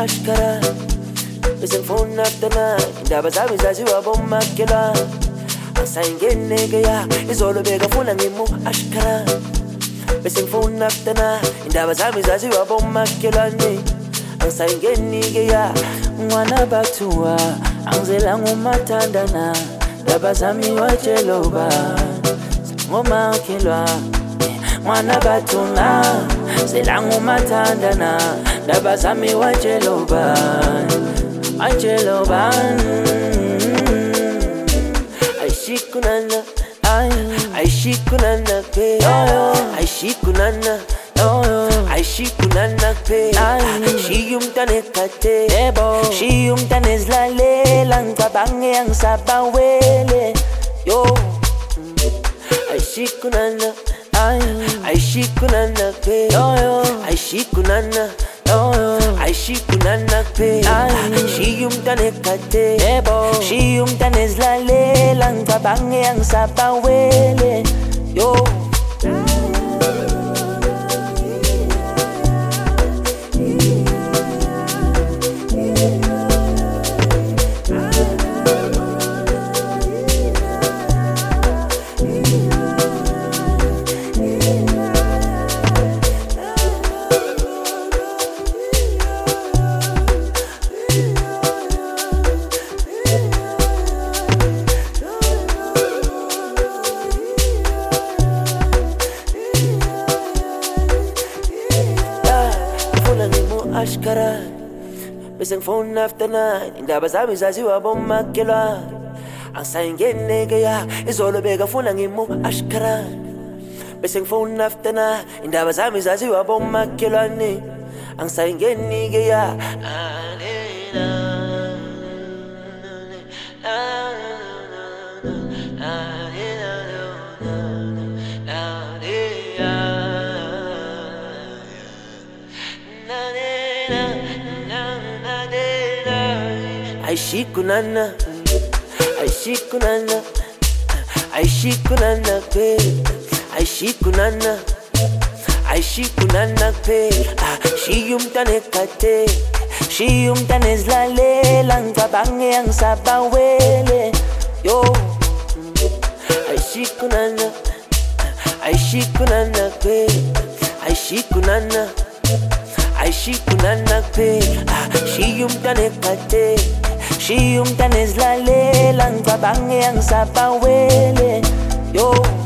ashkara bese ngifuna afterna indaba zami zaziwa bomakhelwane asayingeneke ya izolo bekafuna ngimu ashkara bese ngifuna afterna indaba zami zaziwa bomakhelwane asayingenike ya mwana bathuwa angizela ngumathandana indaba zami watsheloba ngomakhelwane mwana batuna selangu mathandana ndaba zami watsheloban aishikunana aishikunana pe aishikunana aishikunana pe shiyumntane kate shiyumntane zlalela ngicabange angisabawele yo aishikunana aishikunana pe aishikunana aishikunana pe shiyumntane kate shiyumntane zlalela ngicabange angisabawele yo ashkara bese ngifuna afterna indaba zami zaziwa bomakhelwane asayingeneke ya izolo bekafuna ngimu ashkara bese ngifuna afterna indaba zami zaziwa bomakhelwane angisayingenike ya aishikunana aishikunana aishikunana pe aishikunana aishikunana pe shiyumntane kate shiyumntane zlalela ngicabange angisabawele yo aishikunana aishikunana pe aishikunana aishikunana pe shiyumntane kate shiyumntane zlalela ngicabange angisabawele yo